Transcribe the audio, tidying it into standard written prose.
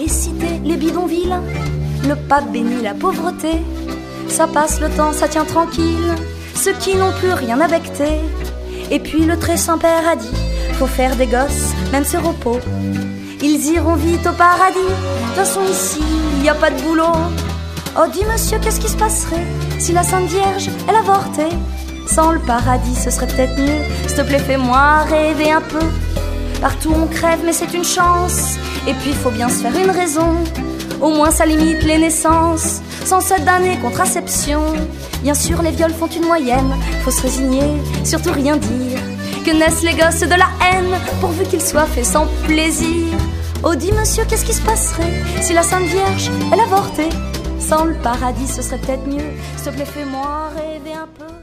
cités, les bidonvilles, le pape bénit la pauvreté. Ça passe le temps, ça tient tranquille, ceux qui n'ont plus rien à becter. Et puis le très saint père a dit, faut faire des gosses, même sur repos. Ils iront vite au paradis, de toute façon ici, il n'y a pas de boulot. Oh dis monsieur, qu'est-ce qui se passerait si la Sainte Vierge, elle avortait? Sans le paradis, ce serait peut-être mieux. S'il te plaît, fais-moi rêver un peu. Partout on crève, mais c'est une chance. Et puis faut bien se faire une raison. Au moins ça limite les naissances. Sans cette damnée contraception. Bien sûr les viols font une moyenne. Faut se résigner, surtout rien dire. Que naissent les gosses de la haine, pourvu qu'ils soient faits sans plaisir. Oh dis monsieur, qu'est-ce qui se passerait si la Sainte Vierge, elle avortait? Sans le paradis, ce serait peut-être mieux. S'il te plaît, fais-moi rêver un peu.